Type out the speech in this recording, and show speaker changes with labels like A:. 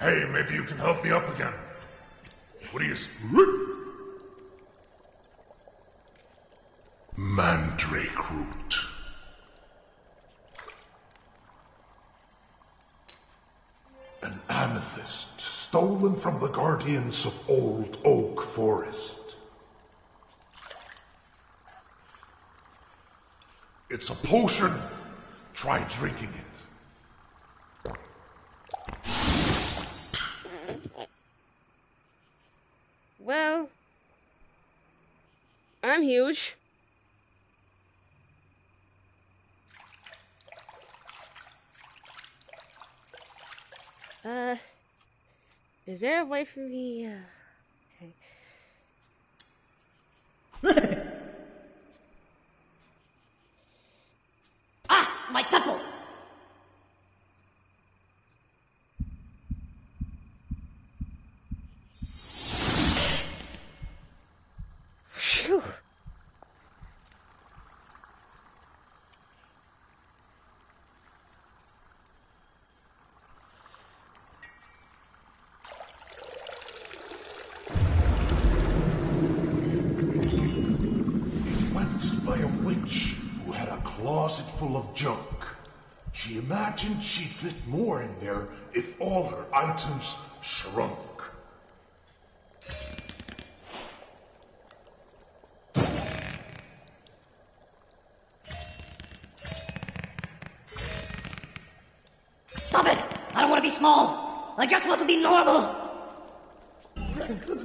A: Hey, maybe you can help me up again. What do you... Mandrake root. An amethyst stolen from the guardians of Old Oak Forest. It's a potion. Try drinking it.
B: Well, I'm huge. Is there a way for me, okay.
C: Ah, my temple!
B: Phew.
A: By a witch who had a closet full of junk. She imagined she'd fit more in there if all her items shrunk.
C: Stop it! I don't want to be small! I just want to be normal!